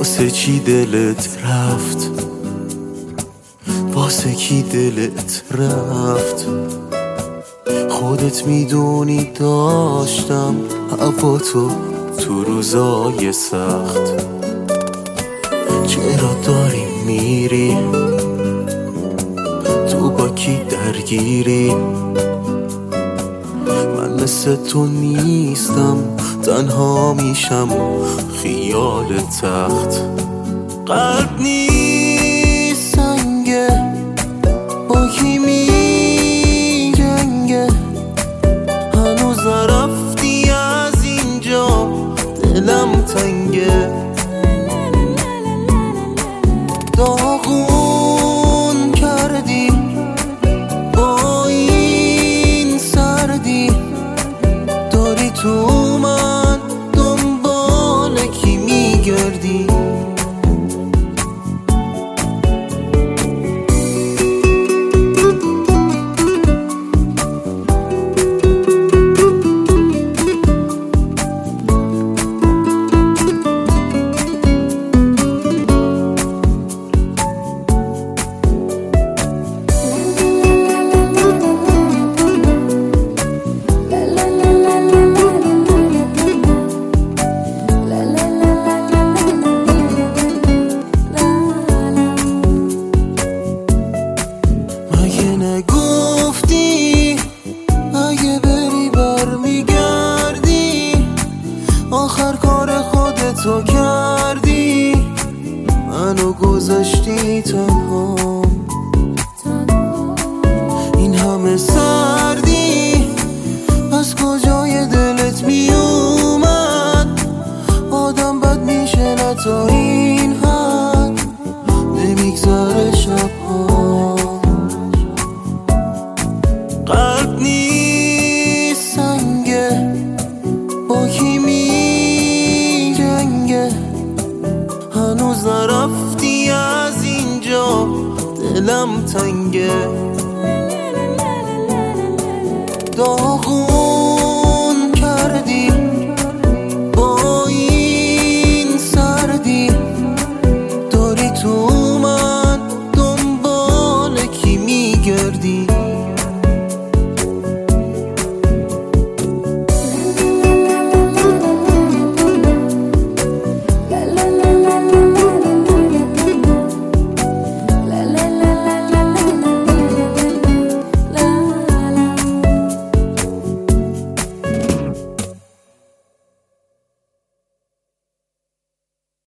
واسه چی دلت رفت، واسه کی دلت رفت؟ خودت میدونی داشتم هوا تو روزای سخت. چرا داری میری تو با کی درگیری؟ من مثل تو نیستم، تنها میشم خیال تخت. قلب نیست سنگه، با کی می جنگه؟ هنوز نرفتی از اینجا، دلم تنگه. داغون کردی با این سردی، داری تو من دنبال کی میگردی؟ نگفتی اگه بری برمیگردی؟ آخر کار خودتو کردی، منو گذاشتی تنها. این همه سردی از کجای دلت میومد؟ آدم بد میشه نه تا این حد، نمیگذره شبها. قلب نیست سنگه، با کی می جنگه؟ هنوز نرفتی از اینجا، دلم تنگه.